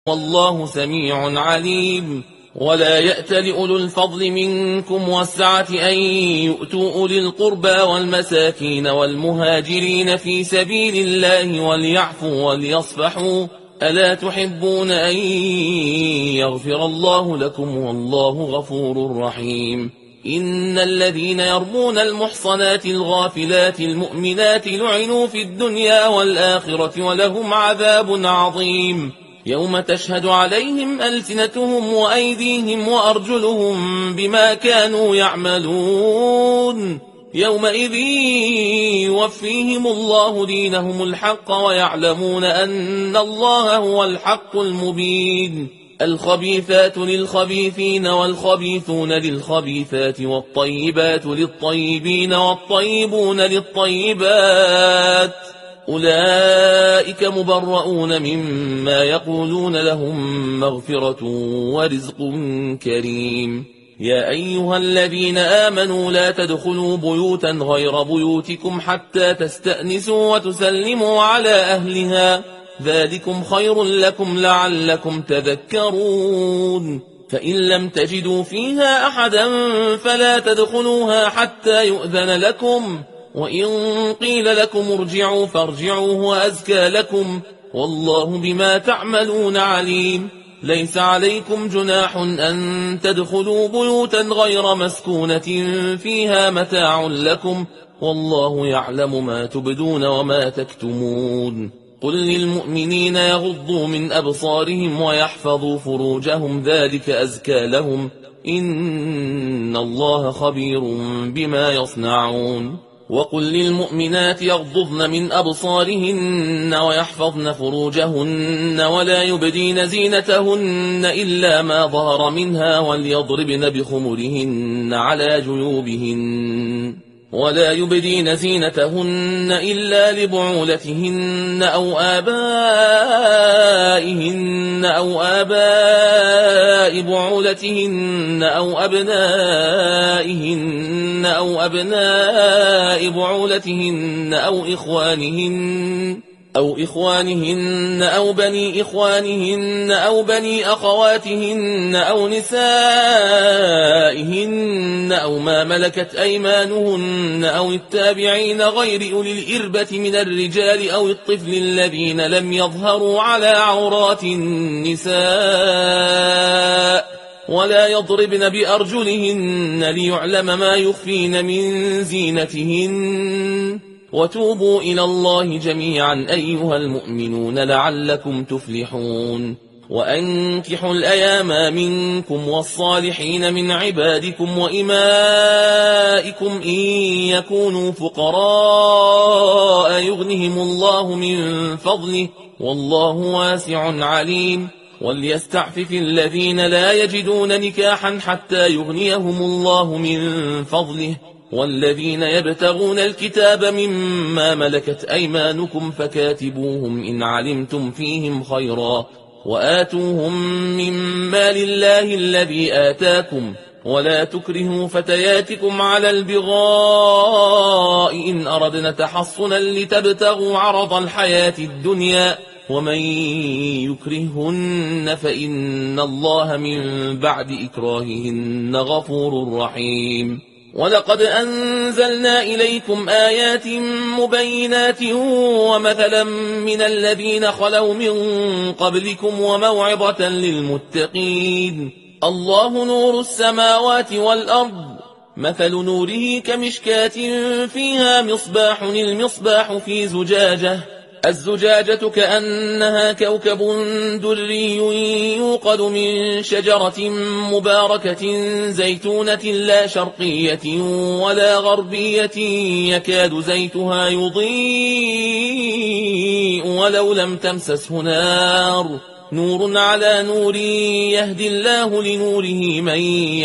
والله سميع عليم. ولا يأتل أولو الفضل منكم والسعة أن يؤتوا أولي القربى والمساكين والمهاجرين في سبيل الله وليعفوا وليصفحوا ألا تحبون أن يغفر الله لكم والله غفور رحيم. إن الذين يرمون المحصنات الغافلات المؤمنات لعنوا في الدنيا والآخرة ولهم عذاب عظيم يوم تشهد عليهم ألسنتهم وأيديهم وأرجلهم بما كانوا يعملون يومئذ يوفيهم الله دينهم الحق ويعلمون أن الله هو الحق المبين. الخبيثات للخبيثين والخبيثون للخبيثات والطيبات للطيبين والطيبون للطيبات أولئك مبرؤون مما يقولون لهم مغفرة ورزق كريم. يا أيها الذين آمنوا لا تدخلوا بيوتا غير بيوتكم حتى تستأنسوا وتسلموا على أهلها ذلكم خير لكم لعلكم تذكرون. فإن لم تجدوا فيها أحدا فلا تدخلوها حتى يؤذن لكم وإن قيل لكم ارجعوا فارجعوا هو أزكى لكم والله بما تعملون عليم. ليس عليكم جناح أن تدخلوا بيوتا غير مسكونة فيها متاع لكم والله يعلم ما تبدون وما تكتمون. قل للمؤمنين يغضوا من أبصارهم ويحفظوا فروجهم ذلك أزكى لهم إن الله خبير بما يصنعون. وقل للمؤمنات يغضضن من أبصارهن ويحفظن فروجهن ولا يبدين زينتهن إلا ما ظهر منها وليضربن بخمرهن على جيوبهن ولا يبدين زينتهن إلا لبعولتهن أو آباء بعولتهن أو أبناء بعولتهن أو إخوانهن أو بني إخوانهن أو بني أخواتهن أو نسائهن أو ما ملكت أيمانهن أو التابعين غير أولي الإربة من الرجال أو الطفل الذين لم يظهروا على عورات النساء ولا يضربن بأرجلهن ليعلم ما يخفين من زينتهن وتوبوا إلى الله جميعا أيها المؤمنون لعلكم تفلحون. وأنكحوا الأيام منكم والصالحين من عبادكم وإمائكم إن يكونوا فقراء يغنهم الله من فضله والله واسع عليم. وليستعفف الذين لا يجدون نكاحا حتى يغنيهم الله من فضله والذين يبتغون الكتاب مما ملكت أيمانكم فكاتبوهم إن علمتم فيهم خيرا وآتوهم من مال الله الذي آتاكم ولا تكرهوا فتياتكم على البغاء إن أردنا تحصنا لتبتغوا عرض الحياة الدنيا ومن يكرهن فإن الله من بعد إكراههن غفور رحيم. ولقد أنزلنا إليكم آيات مبينات ومثلا من الذين خلوا من قبلكم وموعظة للمتقين. الله نور السماوات والأرض مثل نوره كمشكاة فيها مصباح المصباح في زجاجة الزجاجة كأنها كوكب دري يوقد من شجرة مباركة زيتونة لا شرقية ولا غربية يكاد زيتها يضيء ولو لم تمسسه نار نور على نور يهدي الله لنوره من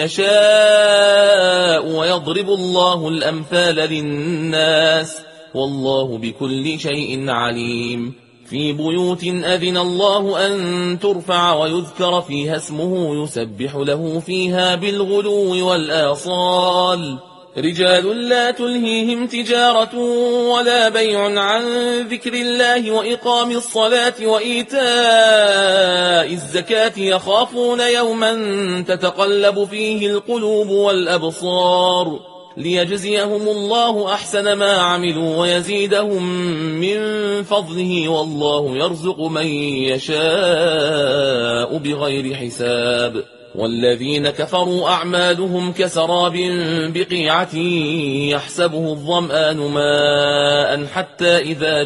يشاء ويضرب الله الأمثال للناس والله بكل شيء عليم. في بيوت أذن الله أن ترفع ويذكر فيها اسمه يسبح له فيها بالغدو والآصال رجال لا تلهيهم تجارة ولا بيع عن ذكر الله وإقام الصلاة وإيتاء الزكاة يخافون يوما تتقلب فيه القلوب والأبصار ليجزيهم الله أحسن ما عملوا ويزيدهم من فضله والله يرزق من يشاء بغير حساب. والذين كفروا أعمالهم كسراب بقيعة يحسبه الظمآن ماء حتى إذا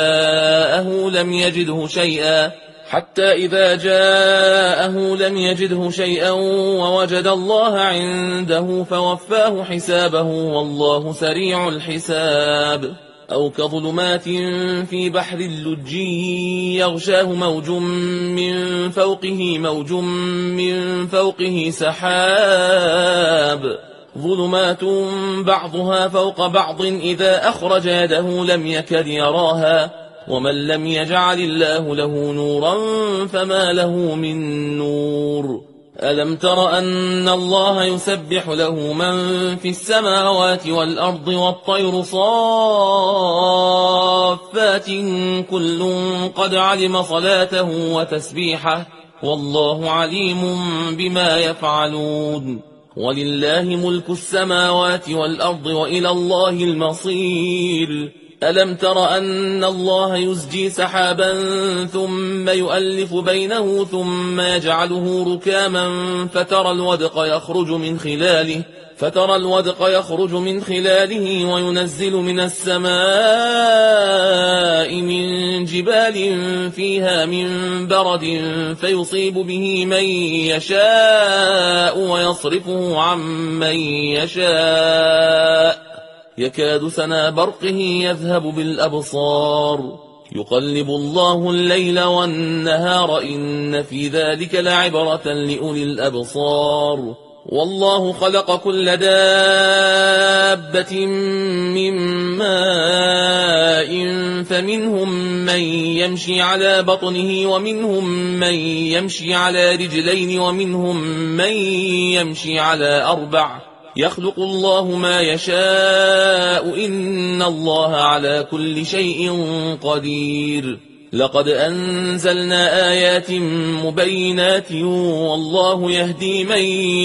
جاءه لم يجده شيئا ووجد الله عنده فوفاه حسابه والله سريع الحساب. أو كظلمات في بحر اللج يغشاه موج من فوقه سحاب ظلمات بعضها فوق بعض إذا أخرج يده لم يكد يراها ومن لم يجعل الله له نورا فما له من نور. ألم تر أن الله يسبح له من في السماوات والأرض والطير صافات كل قد علم صلاته وتسبيحه والله عليم بما يفعلون. ولله ملك السماوات والأرض وإلى الله المصير. ألم تر أن الله يزجي سحابا ثم يؤلف بينه ثم يجعله ركاما فترى الودق يخرج من خلاله وينزل من السماء من جبال فيها من برد فيصيب به من يشاء ويصرفه عن من يشاء يكاد سنا برقه يذهب بالأبصار يقلب الله الليل والنهار إن في ذلك لعبرة لأولي الأبصار. والله خلق كل دابة من ماء فمنهم من يمشي على بطنه ومنهم من يمشي على رجلين ومنهم من يمشي على أربع يخلق الله ما يشاء إن الله على كل شيء قدير. لقد أنزلنا آيات مبينات والله يهدي من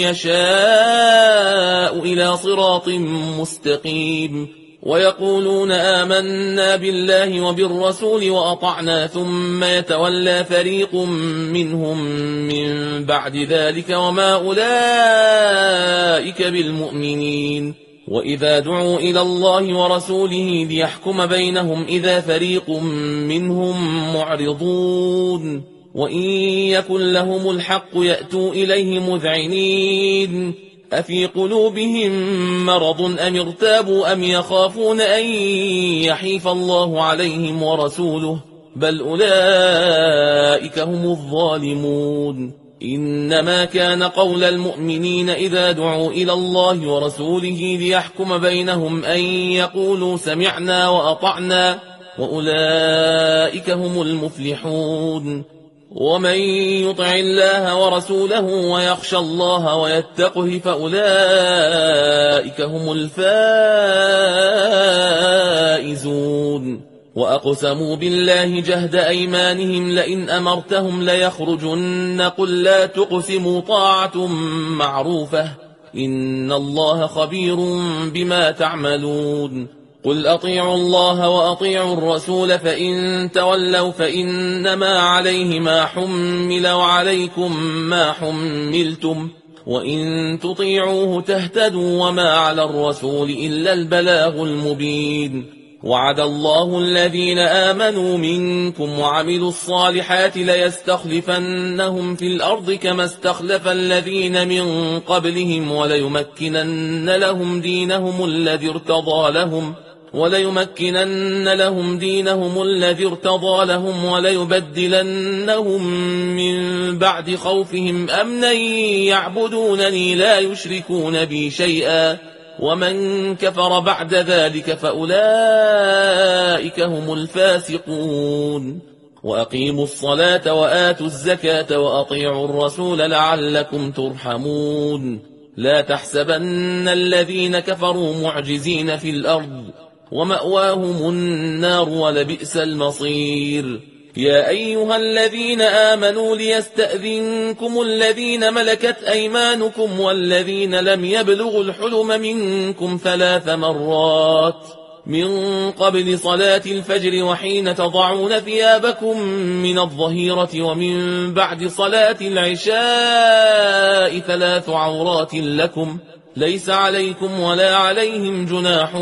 يشاء إلى صراط مستقيم. ويقولون آمنا بالله وبالرسول وأطعنا ثم يتولى فريق منهم من بعد ذلك وما أولئك بالمؤمنين. وإذا دعوا إلى الله ورسوله ليحكم بينهم إذا فريق منهم معرضون وإن يكن لهم الحق يأتوا إليه مذعنين. أفي قلوبهم مرض أم ارتابوا أم يخافون أن يحيف الله عليهم ورسوله بل أولئك هم الظالمون. إنما كان قول المؤمنين إذا دعوا إلى الله ورسوله ليحكم بينهم أن يقولوا سمعنا وأطعنا وأولئك هم المفلحون. ومن يطع الله ورسوله ويخشى الله ويتقه فأولئك هم الفائزون. وأقسموا بالله جهد أيمانهم لئن أمرتهم ليخرجن قل لا تقسموا طاعة معروفة إن الله خبير بما تعملون. قل أطيعوا الله وأطيعوا الرسول فإن تولوا فإنما عليه ما حمل وعليكم ما حملتم وإن تطيعوه تهتدوا وما على الرسول إلا البلاغ المبين. وعد الله الذين آمنوا منكم وعملوا الصالحات ليستخلفنهم في الأرض كما استخلف الذين من قبلهم وليمكنن لهم دينهم الذي ارتضى لهم وليبدلنهم من بعد خوفهم أمنا يعبدونني لا يشركون بي شيئا ومن كفر بعد ذلك فأولئك هم الفاسقون. وأقيموا الصلاة وآتوا الزكاة وأطيعوا الرسول لعلكم ترحمون. لا تحسبن الذين كفروا معجزين في الأرض ومأواهم النار ولبئس المصير. يا أيها الذين آمنوا ليستأذنكم الذين ملكت أيمانكم والذين لم يبلغوا الحلم منكم 3 مرات من قبل صلاة الفجر وحين تضعون ثيابكم من الظهيرة ومن بعد صلاة العشاء 3 عورات لكم ليس عليكم ولا عليهم جناح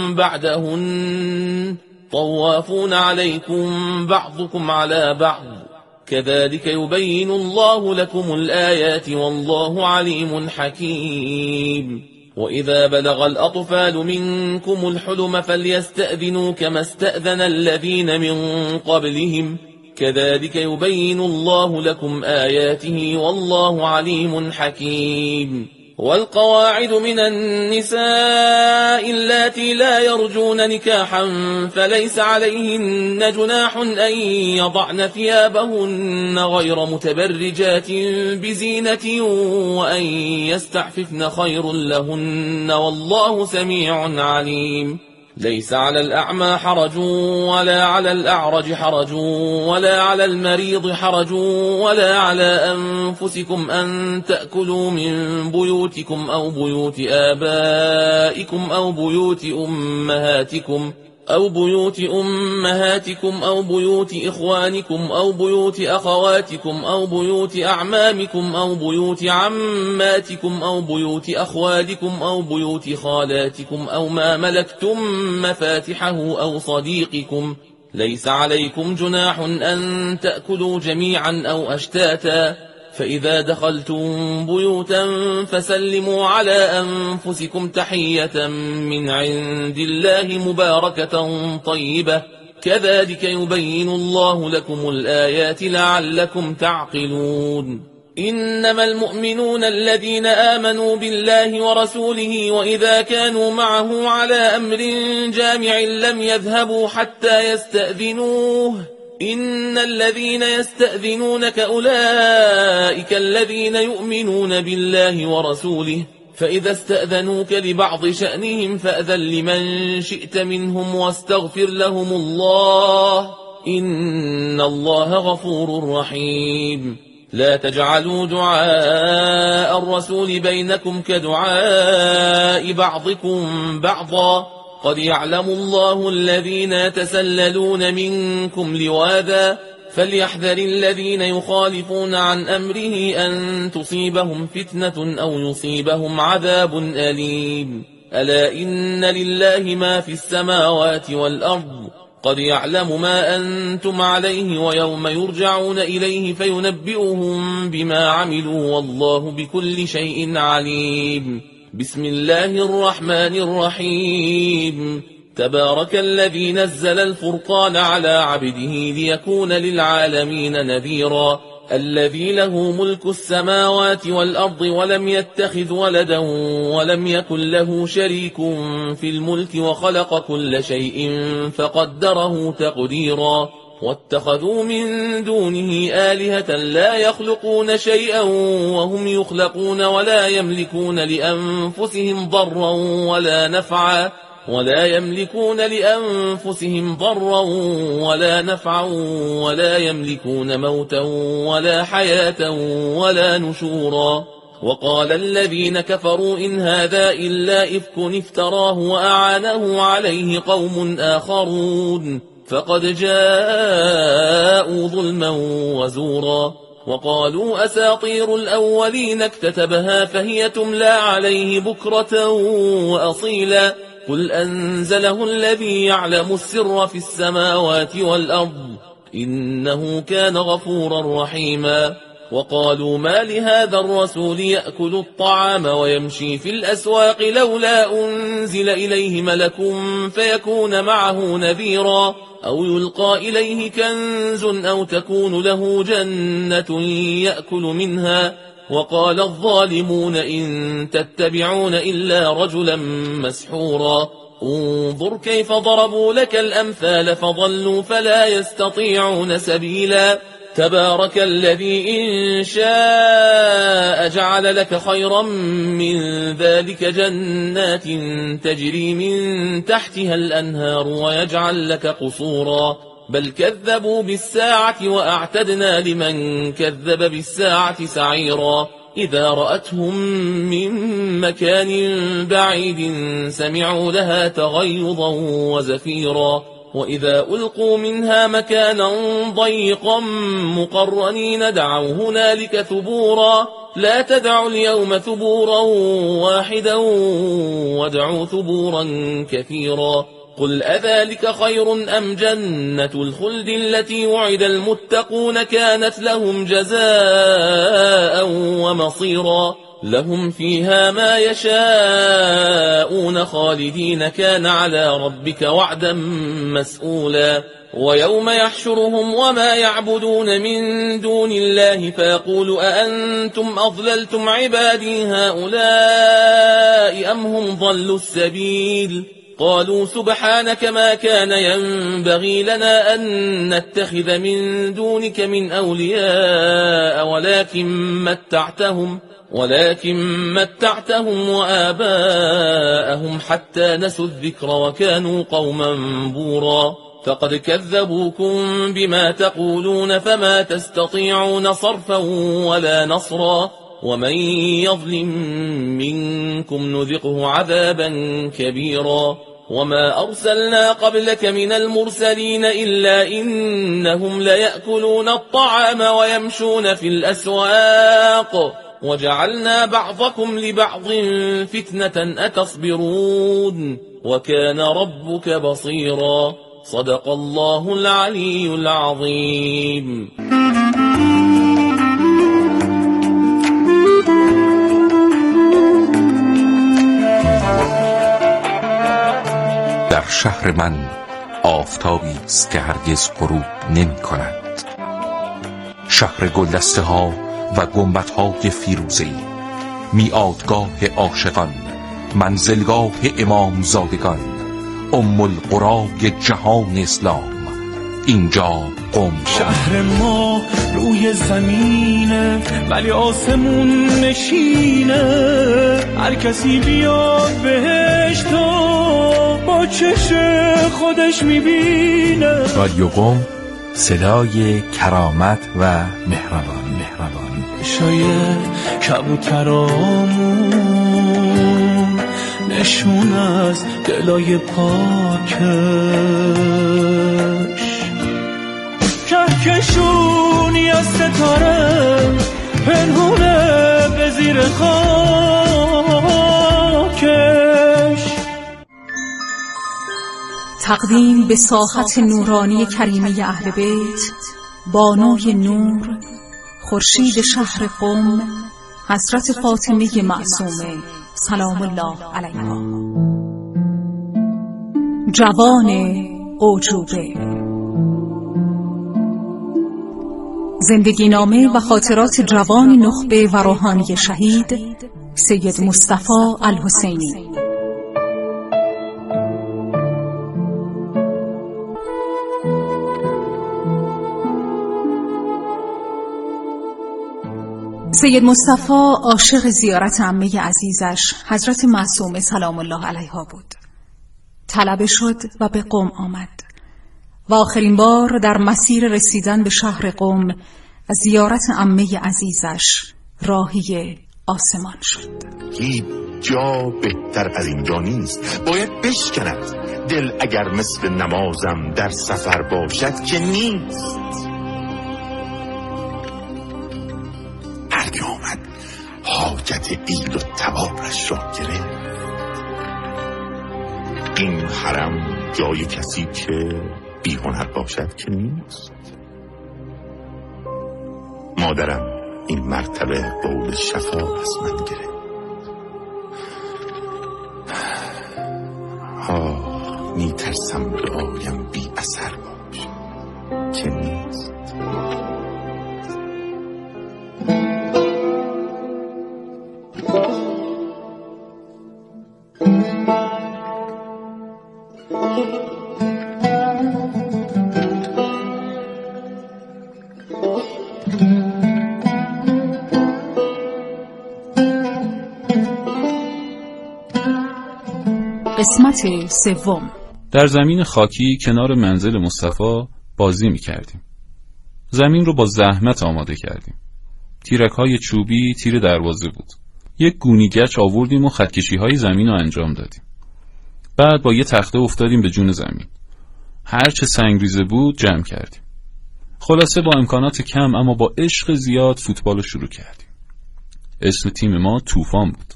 بعدهن طوافون عليكم بعضكم على بعض كذلك يبين الله لكم الآيات والله عليم حكيم. وإذا بلغ الأطفال منكم الحلم فليستأذنوا كما استأذن الذين من قبلهم كذلك يبين الله لكم آياته والله عليم حكيم. والقواعد من النساء اللاتي لا يرجون نكاحا فليس عليهن جناح أن يضعن ثيابهن غير متبرجات بزينة وأن يستعففن خير لهن والله سميع عليم. ليس على الأعمى حرج ولا على الأعرج حرج ولا على المريض حرج ولا على أنفسكم أن تأكلوا من بيوتكم أو بيوت آبائكم أو بيوت أمهاتكم أو بيوت إخوانكم أو بيوت أخواتكم أو بيوت أعمامكم أو بيوت عماتكم أو بيوت أخوالكم أو بيوت خالاتكم أو ما ملكتم مفاتحه أو صديقكم ليس عليكم جناح أن تأكلوا جميعا أو أشتاتا فإذا دخلتم بيوتا فسلموا على أنفسكم تحية من عند الله مباركة طيبة كذلك يبين الله لكم الآيات لعلكم تعقلون. إنما المؤمنون الذين آمنوا بالله ورسوله وإذا كانوا معه على أمر جامع لم يذهبوا حتى يستأذنوه إن الذين يستأذنونك أولئك الذين يؤمنون بالله ورسوله فإذا استأذنوك لبعض شأنهم فأذن لمن شئت منهم واستغفر لهم الله إن الله غفور رحيم. لا تجعلوا دعاء الرسول بينكم كدعاء بعضكم بعضا قد يعلم الله الذين يتسللون منكم لواذا فليحذر الذين يخالفون عن أمره أن تصيبهم فتنة أو يصيبهم عذاب أليم. ألا إن لله ما في السماوات والأرض قد يعلم ما أنتم عليه ويوم يرجعون إليه فينبئهم بما عملوا والله بكل شيء عليم. بسم الله الرحمن الرحيم. تبارك الذي نزل الفرقان على عبده ليكون للعالمين نذيرا الذي له ملك السماوات والأرض ولم يتخذ ولدا ولم يكن له شريك في الملك وخلق كل شيء فقدره تقديرا واتخذوا من دونه آلهة لا يخلقون شيئا وهم يخلقون ولا يملكون لأنفسهم ضرا ولا نفعا ولا يملكون موتا ولا حياة ولا نشورا. وقال الذين كفروا إن هذا إلا إفك افتراه وأعانه عليه قوم آخرون فقد جاءوا ظلما وزورا. وقالوا أساطير الأولين اكتتبها فهي تملى عليه بكرة وأصيلا قل أنزله الذي يعلم السر في السماوات والأرض إنه كان غفورا رحيما. وقالوا ما لهذا الرسول يأكل الطعام ويمشي في الأسواق لولا أنزل إليه ملك فيكون معه نذيرا أو يلقى إليه كنز أو تكون له جنة يأكل منها. وقال الظالمون إن تتبعون إلا رجلا مسحورا انظر كيف ضربوا لك الأمثال فضلوا فلا يستطيعون سبيلا. تبارك الذي إن شاء جعل لك خيرا من ذلك جنات تجري من تحتها الأنهار ويجعل لك قصورا بل كذبوا بالساعة وأعتدنا لمن كذب بالساعة سعيرا إذا رأتهم من مكان بعيد سمعوا لها تغيظا وزفيرا وإذا ألقوا منها مكانا ضيقا مقرنين دعوا هنالك ثبورا لا تدعوا اليوم ثبورا واحدا وادعوا ثبورا كثيرا قل أذلك خير أم جنة الخلد التي وعد المتقون كانت لهم جزاء ومصيرا لهم فيها ما يشاءون خالدين كان على ربك وعدا مسئولا ويوم يحشرهم وما يعبدون من دون الله فيقول أأنتم أضللتم عبادي هؤلاء أم هم ضلوا السبيل قالوا سبحانك ما كان ينبغي لنا أن نتخذ من دونك من أولياء ولكن متعتهم وآباءهم حتى نسوا الذكر وكانوا قوما بورا فقد كذبوكم بما تقولون فما تستطيعون صرفا ولا نصرا ومن يظلم منكم نذقه عذابا كبيرا وما أرسلنا قبلك من المرسلين إلا إنهم ليأكلون الطعام ويمشون في الأسواق وجعلنا بعضكم لبعض فتنة أتصبرون وكان ربك بصيرا صدق الله العلي العظيم. در شهر من آفتابی است که هرگز غروب نمی کند، شهر گلدسته ها و گنبد های فیروزه‌ای، میعادگاه عاشقان، منزلگاه امام زادگان، ام القرای جهان اسلام، اینجا قم. شهر ما روی زمینه ولی آسمون نشینه، هر کسی بیاد بهش تو با چش خودش میبینه. رادیو قم، صدای کرامت و مهربانی. شاید کبوترامون نشون از دلای پاکش، کهکشونی از ستاره پنهونه به زیر خاکش. تقدیم به ساحت نورانی کریمه اهل بیت، بانوی نور، خورشید شهر قم، حضرت فاطمه معصومه سلام الله علیها. جوان اعجوبه. زندگی نامه و خاطرات جوان نخبه و روحانی شهید سید مصطفی الحسینی. سید مصطفی عاشق زیارت عمه عزیزش حضرت معصومه سلام الله علیها بود. طلبه شد و به قم آمد و آخرین بار در مسیر رسیدن به شهر قم از زیارت عمه عزیزش راهی آسمان شد. هیچ جا بهتر از اینجا نیست، باید بشکند دل اگر مثل نمازم در سفر باشد که نیست. آمد حاجت عید و تبارش را گرفت. این حرم جای کسی که بی‌هنر باشد که نیست. مادرم این مرتبه قول شفا از من گرفت. میترسم دعایم بی اثر باشد که نیست. قسمت سوم. در زمین خاکی کنار منزل مصطفی بازی می‌کردیم. زمین رو با زحمت آماده کردیم. تیرک‌های چوبی تیر دروازه بود. یک گونی گچ آوردیم و خطکشی‌های زمین رو انجام دادیم. بعد با یه تخته افتادیم به جون زمین. هر چه سنگریزه بود جمع کردیم. خلاصه با امکانات کم اما با عشق زیاد فوتبال رو شروع کردیم. اسم تیم ما طوفان بود.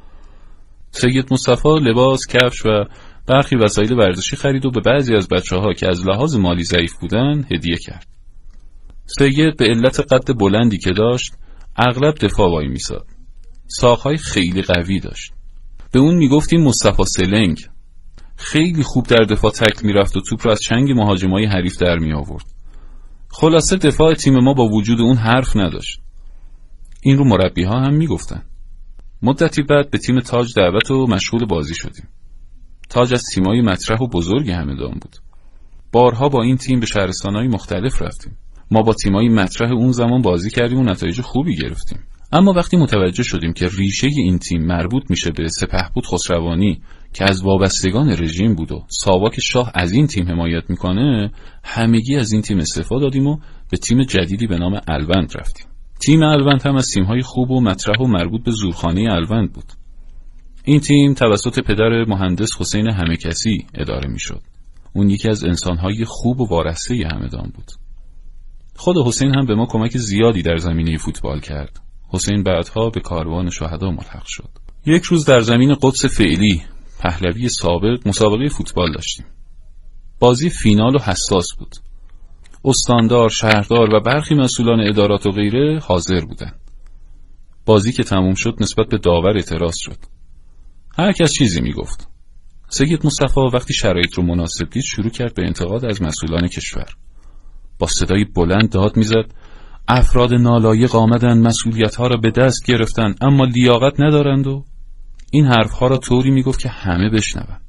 سید مصطفی لباس، کفش و برخی وسایل ورزشی خرید و به بعضی از بچه‌ها که از لحاظ مالی ضعیف بودن هدیه کرد. سید به علت قد بلندی که داشت اغلب دفاع وای میساد. ساق‌های خیلی قوی داشت. به اون میگفتیم مصطفی سلنگ. خیلی خوب در دفاع تکل میرفت و توپ رو از چنگ مهاجمای حریف در می آورد. خلاصه دفاع تیم ما با وجود اون حرف نداشت. این رو مربی‌ها هم میگفتن. مدتی بعد به تیم تاج دعوت و مشغول بازی شدیم. تاج از تیمای مطرح و بزرگ همدان بود. بارها با این تیم به شهرستان‌های مختلف رفتیم. ما با تیمای مطرح اون زمان بازی کردیم و نتایج خوبی گرفتیم. اما وقتی متوجه شدیم که ریشه این تیم مربوط میشه به سپهبود خسروانی که از وابستگان رژیم بود و ساواک شاه از این تیم حمایت میکنه، همگی از این تیم استعفا دادیم و به تیم جدیدی به نام الوند رفتیم. تیم الوند هم از تیم‌های خوب و مطرح و مربوط به زورخانه الوند بود. این تیم توسط پدر مهندس حسین همه‌کسی اداره میشد. اون یکی از انسان‌های خوب و وارسته همدان بود. خود حسین هم به ما کمک زیادی در زمینه فوتبال کرد. حسین بعدها به کاروان شهدا ملحق شد. یک روز در زمین قدس فعلی پهلوی سابق مسابقه فوتبال داشتیم. بازی فینال و حساس بود. استاندار، شهردار و برخی مسئولان ادارات و غیره حاضر بودند. بازی که تموم شد نسبت به داور اعتراض شد. هر کس چیزی میگفت. سید مصطفی وقتی شرایط رو مناسب دید شروع کرد به انتقاد از مسئولان کشور. با صدای بلند داد میزد: افراد نالایق آمدن مسئولیت‌ها را به دست گرفتن اما لیاقت ندارند و این حرف‌ها را طوری میگفت که همه بشنون.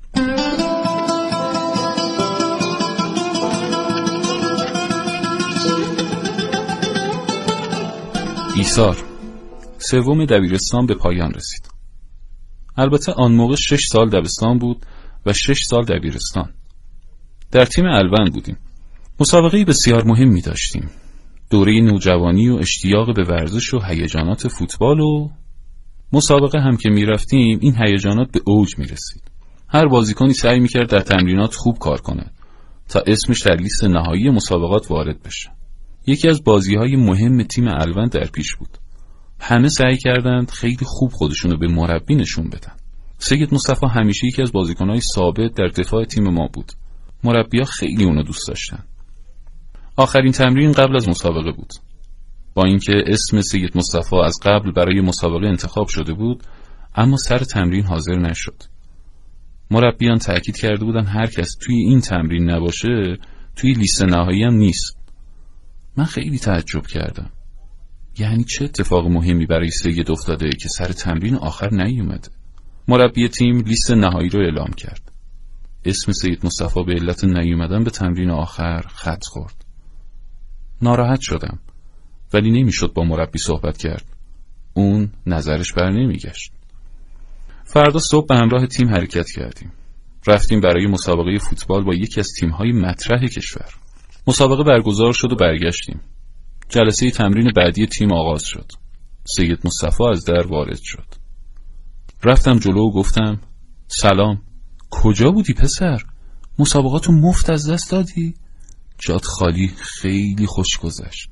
ایثار سوم دبیرستان به پایان رسید. البته آن موقع 6 سال دبستان بود و 6 سال دبیرستان. در تیم الوند بودیم. مسابقه بسیار مهمی داشتیم. دوره نوجوانی و اشتیاق به ورزش و هیجانات فوتبال و مسابقه هم که می رفتیم این هیجانات به اوج می رسید. هر بازیکنی سعی می کرد در تمرینات خوب کار کنه تا اسمش در لیست نهایی مسابقات وارد بشه. یکی از بازی‌های مهم تیم الوند در پیش بود. همه سعی کردند خیلی خوب خودشونو به مربی نشون بدن. سید مصطفی همیشه یکی از بازیکن‌های ثابت در دفاع تیم ما بود. مربی‌ها خیلی اونو دوست داشتن. آخرین تمرین قبل از مسابقه بود. با اینکه اسم سید مصطفی از قبل برای مسابقه انتخاب شده بود، اما سر تمرین حاضر نشد. مربیان تأکید کرده بودن هر کس توی این تمرین نباشه، توی لیست نهایی هم نیست. من خیلی تعجب کردم. یعنی چه اتفاق مهمی برای سید افتاده که سر تمرین آخر نیومده؟ مربی تیم لیست نهایی رو اعلام کرد. اسم سید مصطفی به علت نیومدن به تمرین آخر خط خورد. ناراحت شدم، ولی نمیشد با مربی صحبت کرد. اون نظرش بر نمیگشت. فردا صبح به همراه تیم حرکت کردیم. رفتیم برای مسابقه فوتبال با یکی از تیم‌های مطرح کشور. مسابقه برگزار شد و برگشتیم. جلسه تمرین بعدی تیم آغاز شد. سید مصطفی از در وارد شد. رفتم جلو و گفتم: سلام، کجا بودی پسر؟ مسابقاتو مفت از دست دادی؟ جات خالی. خیلی خوش گذشت.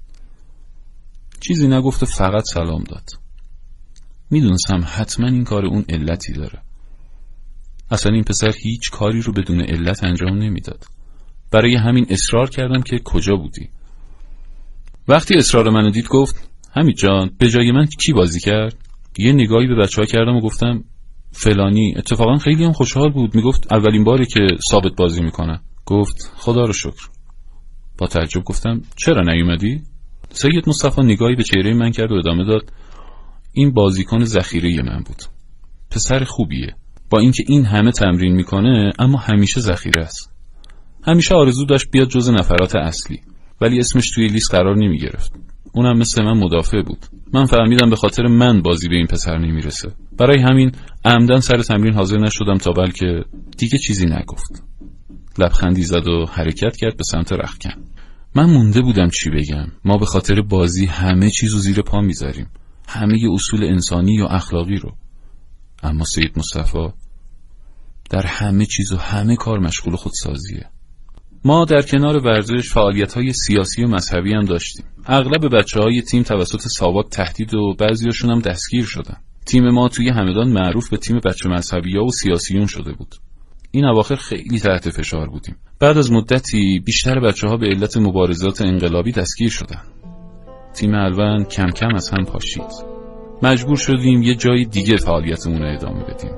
چیزی نگفت و فقط سلام داد. میدونستم حتما این کار اون علتی داره. اصلا این پسر هیچ کاری رو بدون علت انجام نمیداد. برای همین اصرار کردم که کجا بودی. وقتی اصرار منو دید گفت: حمید جان، به جای من کی بازی کرد؟ یه نگاهی به بچه‌ها کردم و گفتم: فلانی. اتفاقا خیلی هم خوشحال بود. میگفت اولین باره که ثابت بازی میکنه. گفت: خدا رو شکر. با تعجب گفتم: چرا نیومدی؟ سید مصطفی نگاهی به چهره من کرد و ادامه داد: این بازیکن ذخیره من بود. پسر خوبیه. با اینکه این همه تمرین میکنه اما همیشه ذخیره است. همیشه آرزو داشت بیاد جز نفرات اصلی، ولی اسمش توی لیست قرار نمیگرفت. اونم مثل من مدافع بود. من فهمیدم به خاطر من بازی به این پسر نمیرسه. برای همین عمدن سر تمرین حاضر نشدم تا بلکه دیگه چیزی نگفت. لبخندی زد و حرکت کرد به سمت رختکن. من مونده بودم چی بگم. ما به خاطر بازی همه چیزو زیر پا میذاریم، همه اصول انسانی و اخلاقی رو. اما سید مصطفی در همه چیز و همه کار مشغول خودسازیه. ما در کنار ورزش فعالیت‌های سیاسی و مذهبی هم داشتیم. اغلب بچه‌های تیم توسط ساواک تهدید و بعضیاشون هم دستگیر شدن. تیم ما توی همدان معروف به تیم بچه مذهبی‌ها و سیاسیون شده بود. این اواخر خیلی تحت فشار بودیم. بعد از مدتی بیشتر بچه‌ها به علت مبارزات انقلابی دستگیر شدن. تیم الون کم کم از هم پاشید. مجبور شدیم یه جای دیگه فعالیتمون رو ادامه بدیم.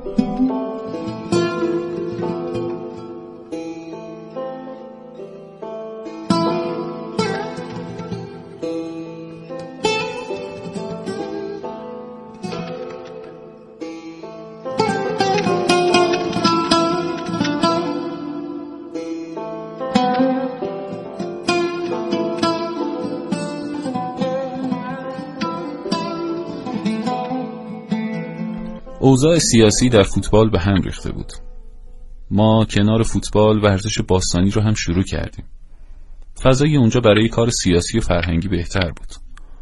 اوضاع سیاسی در فوتبال به هم ریخته بود. ما کنار فوتبال ورزش باستانی رو هم شروع کردیم. فضای اونجا برای کار سیاسی و فرهنگی بهتر بود.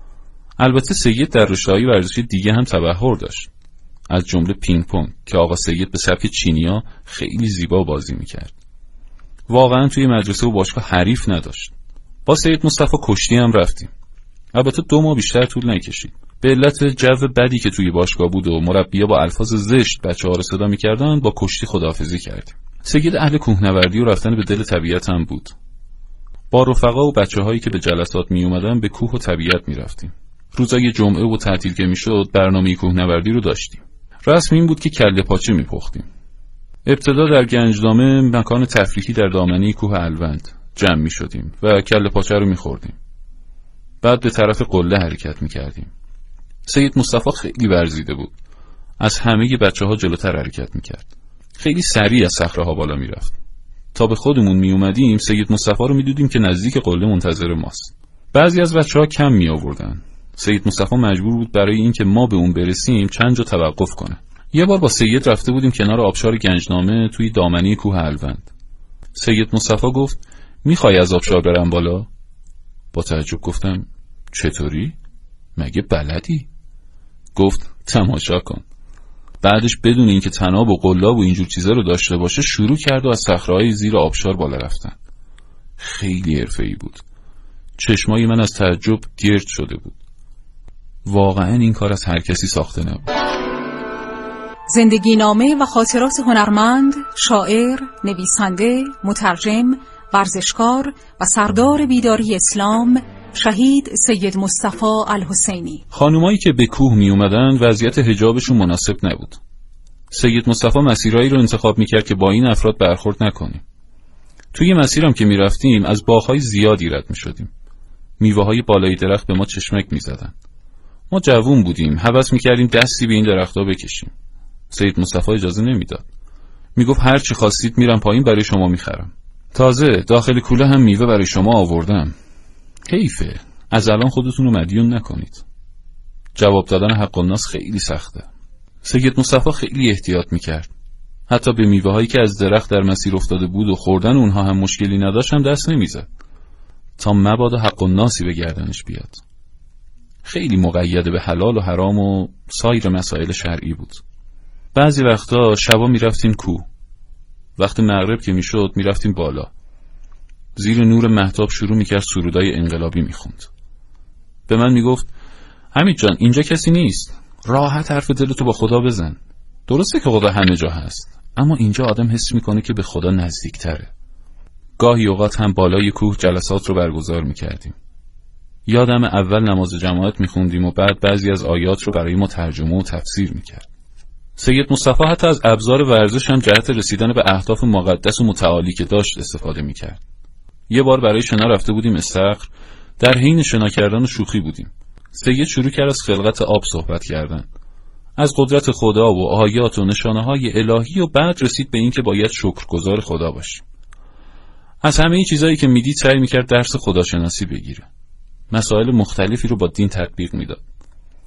البته سید در رشته‌های ورزشی دیگه هم تبحر داشت، از جمله پینگ پونگ که آقا سید به سبک چینیا خیلی زیبا بازی میکرد. واقعا توی مدرسه و باشگاه حریف نداشت. با سید مصطفی کشتی هم رفتیم. البته 2 ماه بیشتر طول نکشید. به علت جو بدی که توی باشگاه بود و مربی‌ها با الفاظ زشت بچه‌ها رو صدا می‌کردن، با کشتی خداحافظی کردیم. سید اهل کوهنوردی و رفتن به دل طبیعت هم بود. با رفقا و بچه‌هایی که به جلسات میومدن به کوه و طبیعت میرفتیم. روزای جمعه و تعطیل که میشد برنامه کوهنوردی رو داشتیم. رسم این بود که کله پاچه میپختیم. ابتدا در گنجدامه، مکان تفریحی در دامنه کوه الوند، جمع میشدیم و کله پاچه رو میخوردیم. بعد به طرف قله حرکت میکردیم. سید مصطفی خیلی ورزیده بود. از همه بچه‌ها جلوتر حرکت میکرد. خیلی سریع از صخره‌ها بالا میرفت. تا به خودمون میومدیم سید مصطفی رو میدیدیم که نزدیک قله منتظر ماست. بعضی از بچه‌ها کم می آوردن. سید مصطفی مجبور بود برای اینکه ما به اون برسیم چند جا توقف کنه. یه بار با سید رفته بودیم کنار آبشار گنجنامه توی دامنه کوه الوند. سید مصطفی گفت میخوای از آبشار برم بالا؟ با تعجب گفتم چطوری؟ مگه بلدی؟ گفت تماشا کن. بعدش بدون اینکه طناب و قلاب و اینجور چیزا رو داشته باشه شروع کرد و از صخره‌های زیر آبشار بالا رفتن. خیلی حرفه‌ای بود. چشمای من از تعجب گرد شده بود. واقعا این کار از هر کسی ساخته نبود. زندگی نامه و خاطرات هنرمند، شاعر، نویسنده، مترجم، ورزشکار و سردار بیداری اسلام شهید سید مصطفی الحسینی. خانومایی که به کوه می اومدن وضعیت حجابشون مناسب نبود. سید مصطفی مسیرایی رو انتخاب میکرد که با این افراد برخورد نکنیم. توی مسیرم که میرفتیم از باغ‌های زیادی رد میشدیم. میوه‌های بالای درخت به ما چشمک میزدن. ما جوون بودیم، هوس میکردیم دستی به این درخت‌ها بکشیم. سید مصطفی اجازه نمیداد. میگفت هر چی خواستید میرم پایین برای شما میخرم. تازه داخل کوله هم میوه برای شما آوردم. حیفه، از الان خودتون رو مدیون نکنید. جواب دادن حق الناس خیلی سخته. سید مصطفی خیلی احتیاط میکرد. حتی به میوه هایی که از درخت در مسیر افتاده بود و خوردن اونها هم مشکلی نداشت هم دست نمیزد تا مبادا حق الناسی به گردنش بیاد. خیلی مقید به حلال و حرام و سایر مسائل شرعی بود. بعضی وقتا شبا میرفتیم کوه. وقت مغرب که میشد میرفتیم بالا. زیر نور مهتاب شروع میکرد سرودای انقلابی میخوند. به من میگفت حمید جان اینجا کسی نیست، راحت حرف دلتو با خدا بزن. درسته که خدا همه جا هست، اما اینجا آدم حس میکنه که به خدا نزدیکتره. گاهی اوقات هم بالای کوه جلسات رو برگزار میکردیم. یادم اول نماز جماعت میخوندیم و بعد بعضی از آیات رو برای ما ترجمه و تفسیر میکرد. سید مصطفی حتی از ابزار ورزش هم جهت رسیدن به اهداف مقدس و متعالی که داشت استفاده میکرد. یه بار برای شنا رفته بودیم استخر، در حین شنا کردن و شوخی بودیم. سید شروع کرد از خلقت آب صحبت کردن، از قدرت خدا و آیات و نشانه‌های الهی، و بعد رسید به این که باید شکرگزار خدا باشیم. از همه چیزایی که میدید سعی میکرد درس خداشناسی بگیره. مسائل مختلفی رو با دین تطبیق میداد.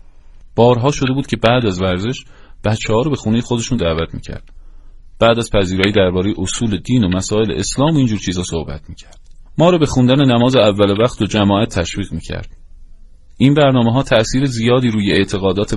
بارها شده بود که بعد از ورزش بچه‌ها رو به خونه خودشون دعوت میکرد. بعد از پذیرایی درباره اصول دین و مسائل اسلام و اینجور چیزا صحبت میکرد. ما رو به خوندن نماز اول وقت و جماعت تشویق میکرد. این برنامه‌ها تأثیر زیادی روی اعتقادات